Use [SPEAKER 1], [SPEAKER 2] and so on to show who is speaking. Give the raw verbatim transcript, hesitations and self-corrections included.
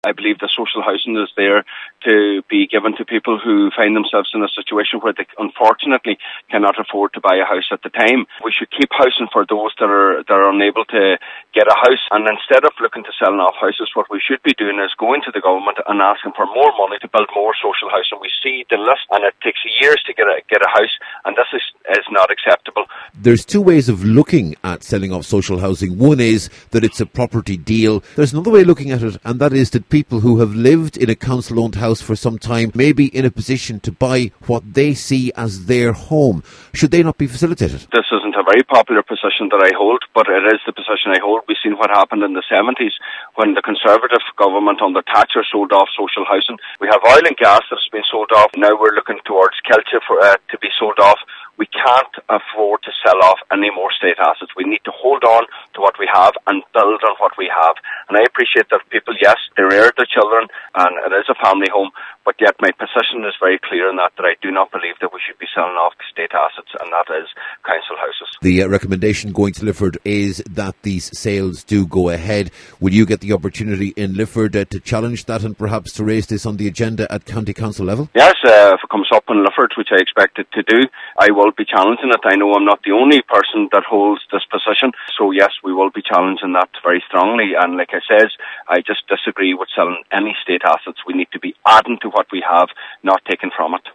[SPEAKER 1] I believe the social housing is there to be given to people who find themselves in a situation where they unfortunately cannot afford to buy a house at the time. We should keep housing for those that are that are unable to get a house, and instead of looking to selling off houses, what we should be doing is going to the government and asking for more money to build more social housing. We see the list, and it takes years to get a get a house, and this is is not acceptable.
[SPEAKER 2] There's two ways of looking at selling off social housing. One is that it's a property deal. There's another way of looking at it, and that is that people who have lived in a council-owned house for some time may be in a position to buy what they see as their home. Should they not be facilitated?
[SPEAKER 1] This isn't a very popular position that I hold, but it is the position I hold. We've seen what happened in the seventies when the Conservative government under Thatcher sold off social housing. We have oil and gas that has been sold off. Now we're looking towards Kelce for, uh, to be sold off. We can't afford to sell off any more state assets. We need to hold on to what we have and build on what we have. And I appreciate that people, yes, they rear their children and it is a family home, but yet my position is very clear in that, that I do not believe that we should be selling off state assets, and that is council houses.
[SPEAKER 2] The uh, recommendation going to Lifford is that these sales do go ahead. Will you get the opportunity in Lifford uh, to challenge that and perhaps to raise this on the agenda at County Council level?
[SPEAKER 1] Yes, uh, if it comes up in Lifford, which I expect it to do, I will be challenging it. I know I'm not the only person that holds this position, so yes, we will be challenging that very strongly. And like I says, I just disagree with selling any state assets. We need to be adding to what we have, not taking from it.